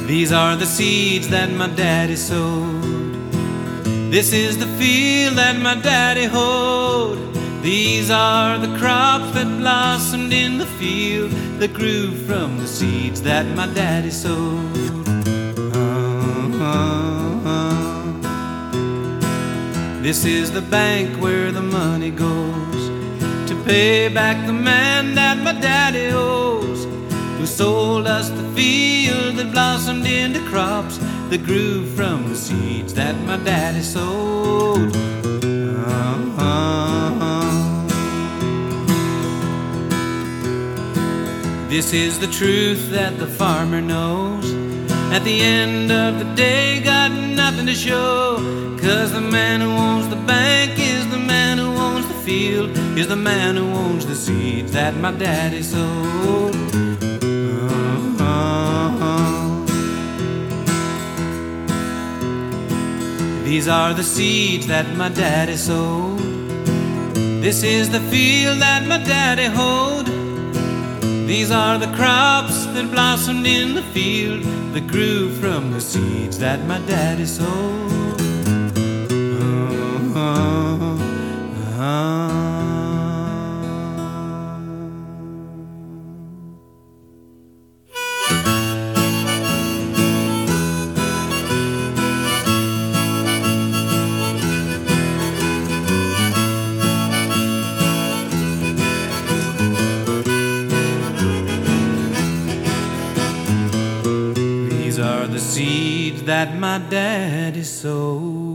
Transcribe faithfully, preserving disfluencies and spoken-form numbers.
These are the seeds that my daddy sowed. This is the field that my daddy hoed. These are the crops that blossomed in the field that grew from the seeds that my daddy sowed. Uh-huh. This is the bank where the money goes to pay back the man that my daddy owes, who sold us the field that blossomed into crops that grew from the seeds that my daddy sowed. Uh-huh. This is the truth that the farmer knows. At the end of the day, got nothing to show, 'cause the man who owns the bank is the man who owns the field, is the man who owns the seeds that my daddy sowed. These are the seeds that my daddy sowed. This is the field that my daddy hoed. These are the crops that blossomed in the field that grew from the seeds that my daddy sowed. Uh-huh. Uh-huh. These are the seeds that my daddy sowed.